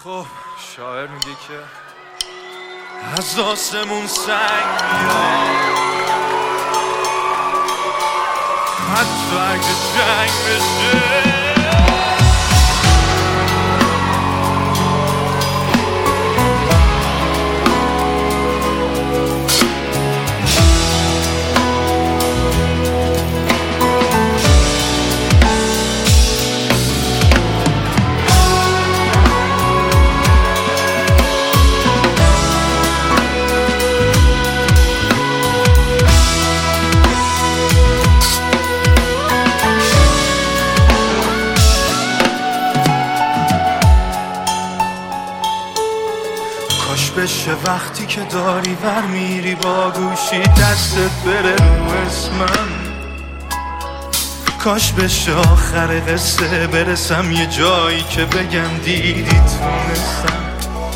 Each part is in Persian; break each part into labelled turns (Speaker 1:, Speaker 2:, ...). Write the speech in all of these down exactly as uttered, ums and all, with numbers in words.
Speaker 1: خب شاعر میگه که از آسمون سنگ میاد، حتی اگه جنگ بشه. کاش بشه وقتی که داری ور میری با گوشی دستت بره رو اسمم، کاش بشه آخر قصه برسم یه جایی که بگم دیدی تونستم،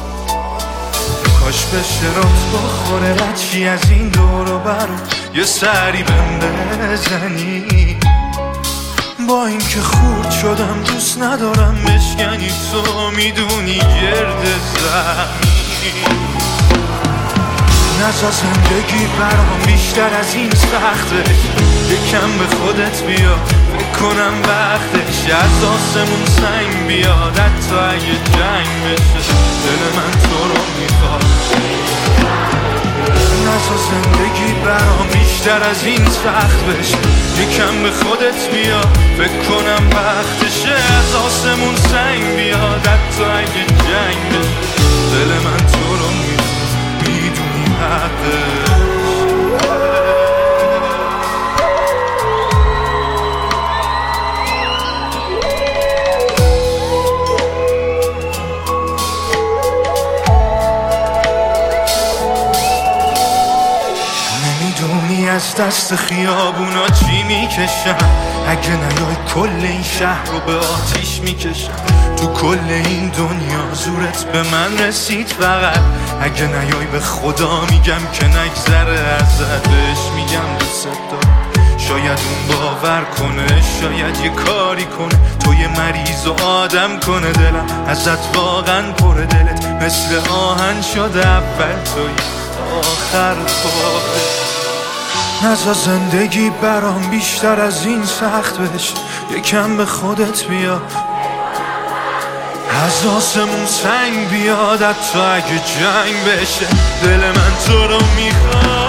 Speaker 1: کاش بشه رات بخوره رچی از این دور و بر یه سری بهم بزنی. با این که خورد شدم دوست ندارم بشکنی، تو میدونی گرد زمینی. نزا زندگی برام بیشتر از این سخته، یکم به خودت بیا فکر کنم وقتش از آسمون سنگ بیاد، حتی اگه جنگ بشه دل من تو رو میخواد. نزا زندگی برام بیشتر از این سخت بشه، یکم به خودت بیا فکر کنم وقتشه از آسمون سنگ بیاد، حتی اگه جنگ بشه دل من تو رو میخواد، میدونی حقش. نمیدونی از دست خیابونا چی میکشم، اگه نیای کل این شهر رو به آتیش میکشم. تو کل این دنیا زورت به من رسید فقط، اگه نیای به خدا میگم که نگذره ازت، بهش میگم دوست دارم. شاید اون باور کنه، شاید یه کاری کنه، تو یه مریض و آدم کنه دلم ازت واقعا پر دلت مثل آهن شده، اول توی آخر خودت. نزا زندگی برام بیشتر از این سخت بشه، یکم به خودت بیا از آسمون سنگ بیاد، حتی اگه جنگ بشه دل من تو رو میخواد.